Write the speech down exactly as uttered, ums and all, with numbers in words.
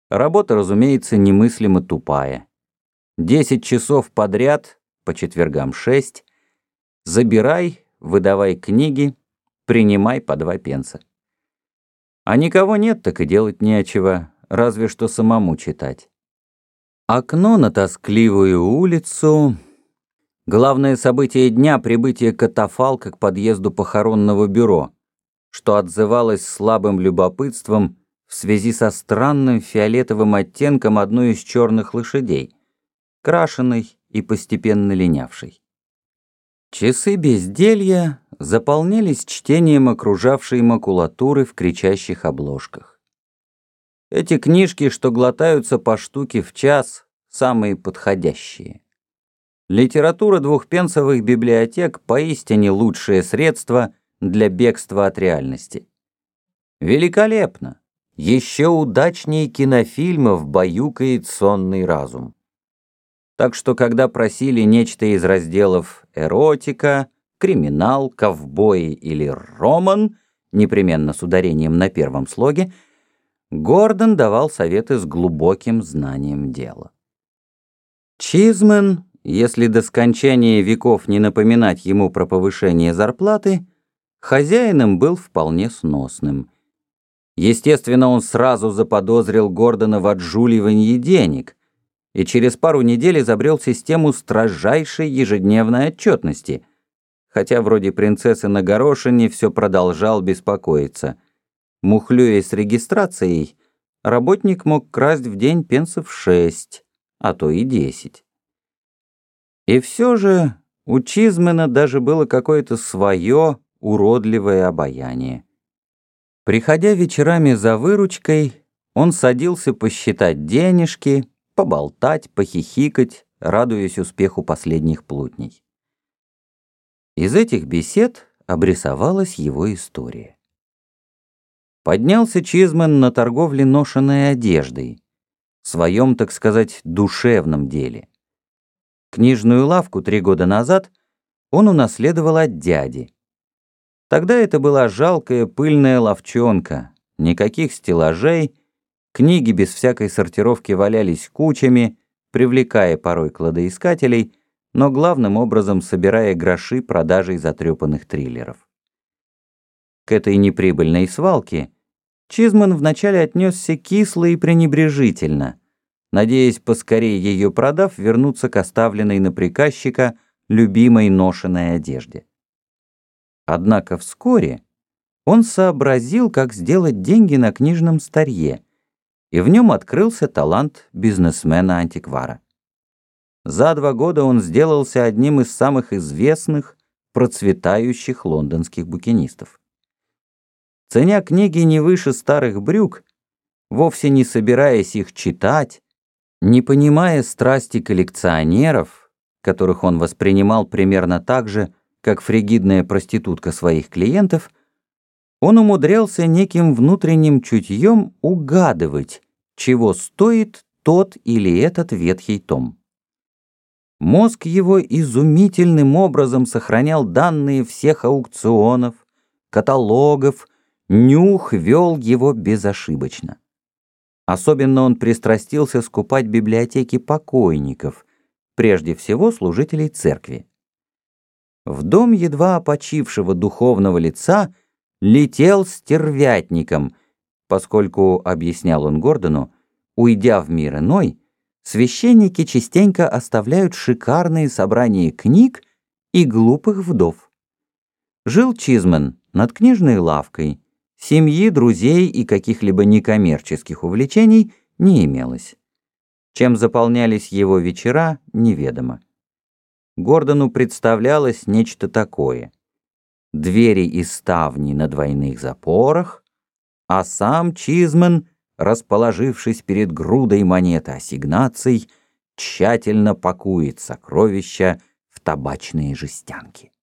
Работа, разумеется, немыслимо тупая. Десять часов подряд, по четвергам шесть, забирай, выдавай книги, принимай по два пенса. А никого нет, так и делать нечего, разве что самому читать. Окно на тоскливую улицу. Главное событие дня — прибытие катафалка к подъезду похоронного бюро, что отзывалось слабым любопытством в связи со странным фиолетовым оттенком одной из черных лошадей, крашеной и постепенно линявшей. Часы безделья заполнялись чтением окружавшей макулатуры в кричащих обложках. Эти книжки, что глотаются по штуке в час, самые подходящие. Литература двухпенсовых библиотек поистине лучшее средство для бегства от реальности. Великолепно! Еще удачнее кинофильмов баюкает сонный разум. Так что, когда просили нечто из разделов эротика, криминал, ковбои или роман, непременно с ударением на первом слоге, Гордон давал советы с глубоким знанием дела. Чизмен, если до скончания веков не напоминать ему про повышение зарплаты, хозяином был вполне сносным. Естественно, он сразу заподозрил Гордона в отжуливании денег и через пару недель изобрел систему строжайшей ежедневной отчетности, хотя вроде принцессы на горошине все продолжал беспокоиться. Мухлюя с регистрацией, работник мог красть в день пенсов шесть, а то и десять. И все же у Чизмена даже было какое-то свое уродливое обаяние. Приходя вечерами за выручкой, он садился посчитать денежки, поболтать, похихикать, радуясь успеху последних плутней. Из этих бесед обрисовалась его история. Поднялся Чизмен на торговле ношеной одеждой, в своем, так сказать, душевном деле. Книжную лавку три года назад он унаследовал от дяди. Тогда это была жалкая пыльная лавчонка, никаких стеллажей, книги без всякой сортировки валялись кучами, привлекая порой кладоискателей, но главным образом собирая гроши продажей затрепанных триллеров. К этой неприбыльной свалке Чизмен вначале отнесся кисло и пренебрежительно, надеясь, поскорее ее продав, вернуться к оставленной на приказчика любимой ношеной одежде. Однако вскоре он сообразил, как сделать деньги на книжном старье, и в нем открылся талант бизнесмена-антиквара. За два года он сделался одним из самых известных, процветающих лондонских букинистов. Ценя книги не выше старых брюк, вовсе не собираясь их читать, не понимая страсти коллекционеров, которых он воспринимал примерно так же, как фригидная проститутка своих клиентов, он умудрялся неким внутренним чутьем угадывать, чего стоит тот или этот ветхий том. Мозг его изумительным образом сохранял данные всех аукционов, каталогов, нюх вел его безошибочно. Особенно он пристрастился скупать библиотеки покойников, прежде всего служителей церкви. В дом едва опочившего духовного лица летел стервятником, поскольку, объяснял он Гордону, уйдя в мир иной, священники частенько оставляют шикарные собрания книг и глупых вдов. Жил Чизмен над книжной лавкой, семьи, друзей и каких-либо некоммерческих увлечений не имелось. Чем заполнялись его вечера, неведомо. Гордону представлялось нечто такое: двери и ставни на двойных запорах, а сам Чизмен, расположившись перед грудой монет и ассигнаций, тщательно пакует сокровища в табачные жестянки.